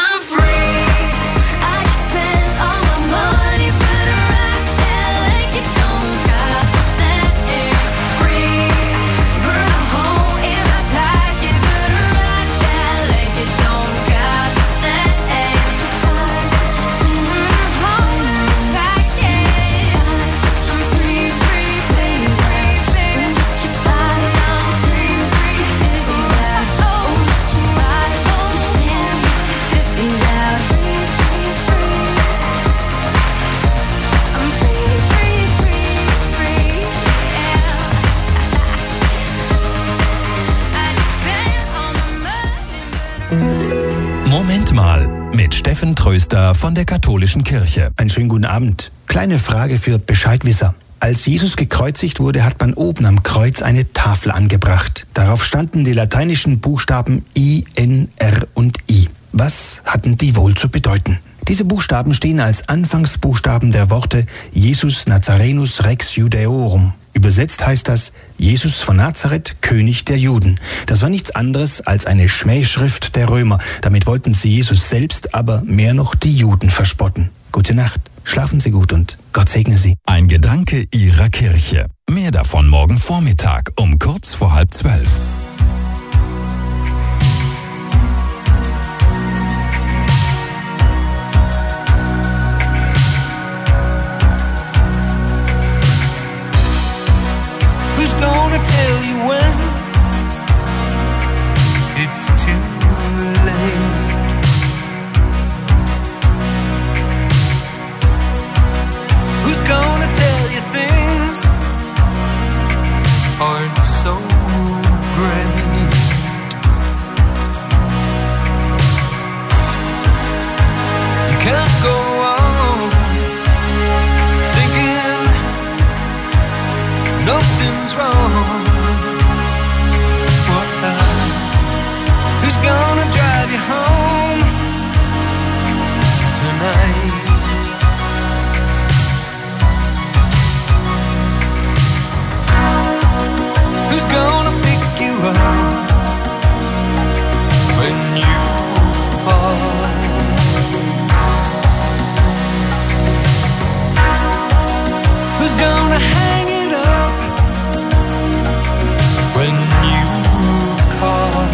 Moment mal mit Steffen Tröster von der Katholischen Kirche. Einen schönen guten Abend. Kleine Frage für Bescheidwisser. Als Jesus gekreuzigt wurde, hat man oben am Kreuz eine Tafel angebracht. Darauf standen die lateinischen Buchstaben I, N, R und I. Was hatten die wohl zu bedeuten? Diese Buchstaben stehen als Anfangsbuchstaben der Worte Jesus Nazarenus Rex Judaeorum. Übersetzt heißt das Jesus von Nazareth, König der Juden. Das war nichts anderes als eine Schmähschrift der Römer. Damit wollten sie Jesus selbst, aber mehr noch die Juden verspotten. Gute Nacht, schlafen Sie gut und Gott segne Sie. Ein Gedanke Ihrer Kirche. Mehr davon morgen Vormittag um kurz vor 11:30. Who's gonna tell you when it's too late? Who's gonna tell you things aren't so great? You can't go on thinking nothing's wrong. Who's gonna drive you home tonight? Who's gonna pick you up when you fall? Who's gonna hang it up when you call?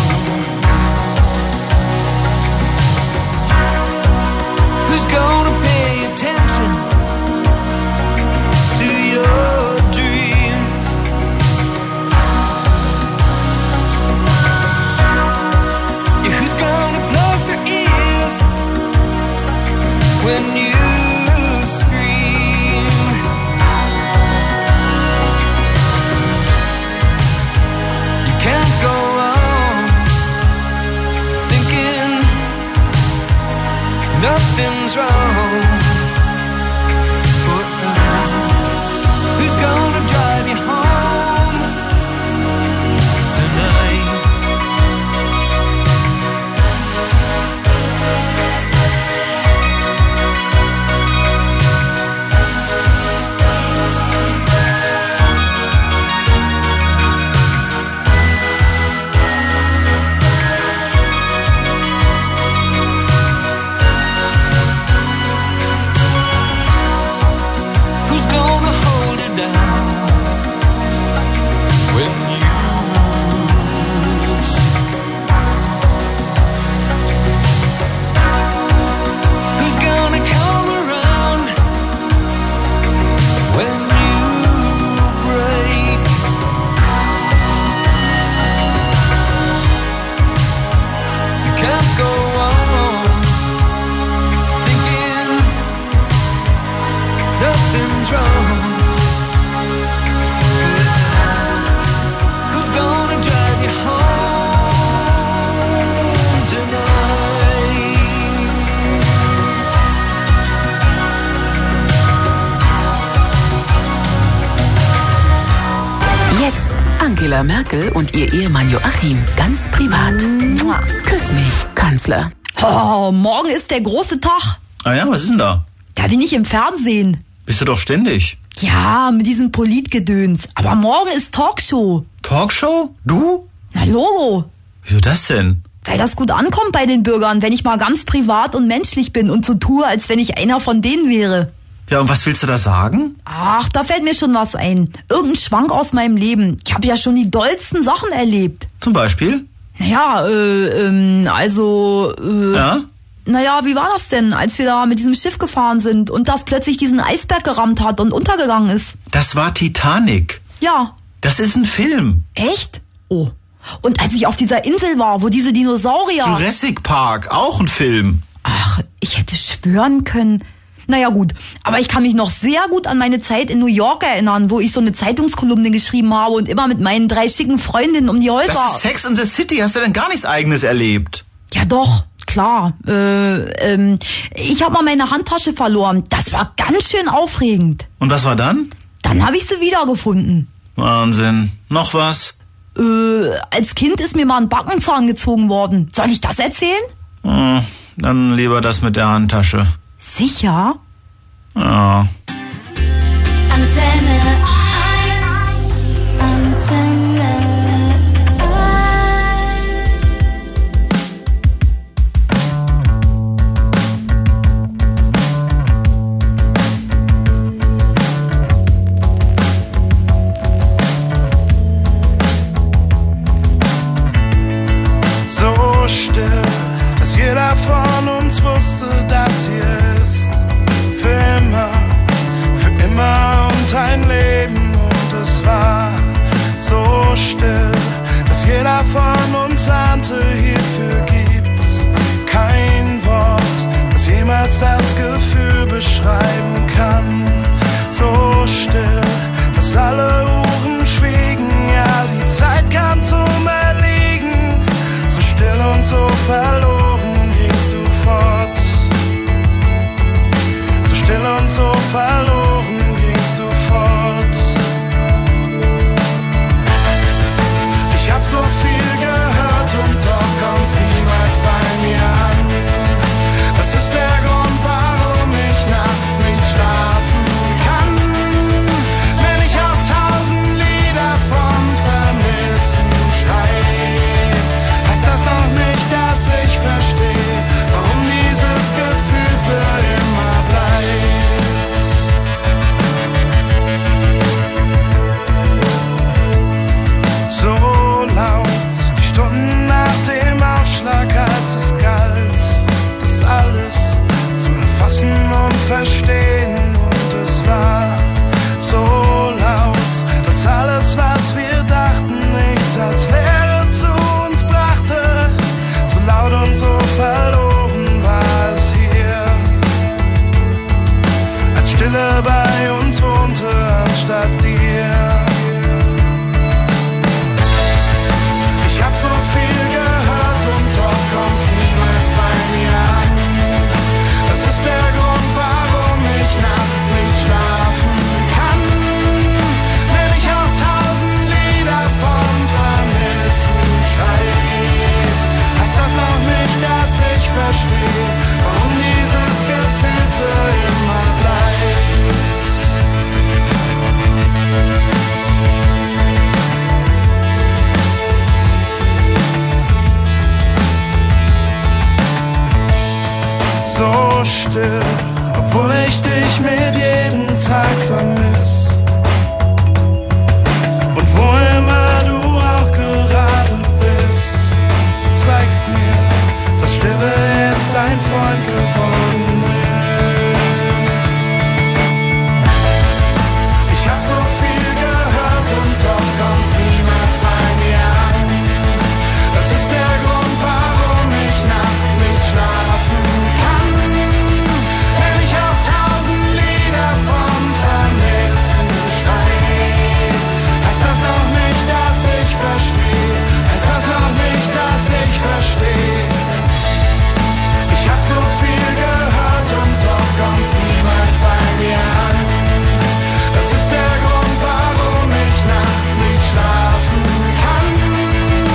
Who's gonna pay attention to your dreams? Yeah, who's gonna plug their ears when you scream? You can't go on thinking nothing's wrong. Who's gonna drive you home tonight? Who's gonna hold it down when you shake? Who's gonna come around when you break? You can't go on thinking nothing's wrong. Who's gonna drive you home tonight? Jetzt Angela Merkel und ihr Ehemann Joachim ganz privat. Küss mich, Kanzler. Oh, morgen ist der große Tag. Ah ja, was ist denn da? Da bin ich im Fernsehen. Bist du doch ständig. Ja, mit diesem Politgedöns. Aber morgen ist Talkshow. Talkshow? Du? Na, Logo. Wieso das denn? Weil das gut ankommt bei den Bürgern, wenn ich mal ganz privat und menschlich bin und so tue, als wenn ich einer von denen wäre. Ja, und was willst du da sagen? Ach, da fällt mir schon was ein. Irgendein Schwank aus meinem Leben. Ich habe ja schon die dollsten Sachen erlebt. Zum Beispiel? Naja, Ja? Naja, wie war das denn, als wir da mit diesem Schiff gefahren sind und das plötzlich diesen Eisberg gerammt hat und untergegangen ist? Das war Titanic. Ja. Das ist ein Film. Echt? Oh. Und als ich auf dieser Insel war, wo diese Dinosaurier... Jurassic Park, auch ein Film. Ach, ich hätte schwören können... Naja gut, aber ich kann mich noch sehr gut an meine Zeit in New York erinnern, wo ich so eine Zeitungskolumne geschrieben habe und immer mit meinen 3 schicken Freundinnen um die Häuser... Das ist Sex in the City. Hast du denn gar nichts Eigenes erlebt? Ja doch, klar. Ich habe mal meine Handtasche verloren. Das war ganz schön aufregend. Und was war dann? Dann habe ich sie wiedergefunden. Wahnsinn. Noch was? Als Kind ist mir mal ein Backenzahn gezogen worden. Soll ich das erzählen? Dann lieber das mit der Handtasche. Sicher? Ja. Antenne 1, Antenne 1. So still, dass jeder von uns wusste, dass hier ist. Für immer und ein Leben. Und es war so still, dass jeder von uns ahnte, hierfür gibt's kein Wort, das jemals das Gefühl beschreiben kann. So still, dass alle Uhren schwiegen, ja, die Zeit kam zum Erliegen. So still und so verloren gingst du fort. So still und so verloren gingst du fort. Ich hab so viel gehört und doch kommt's niemals bei mir an. Das ist der Grund, warum ich nachts nicht schlafen kann. Wenn ich auch 1000 Lieder vom Vermissen schreib, heißt das noch nicht, dass ich verstehe, warum dieses Gefühl für immer bleibt. So laut, die Stunden nach dem Aufschlag, als es galt, das alles zu erfassen und verstehen. Und es war so laut, dass alles, was wir dachten, nichts als Leere zu uns brachte. So laut und so verloren war es hier, als Stille bei uns wohnte anstatt dir. Ich hab so viel gehört und doch kommt's niemals bei mir an. Das ist der Grund, warum ich nachts nicht schlafen kann. Wenn ich auch 1000 Lieder vom Vermissen schreib, heißt das noch nicht, dass ich verstehe, warum dieses Gefühl für immer bleibt. So still, obwohl ich dich mit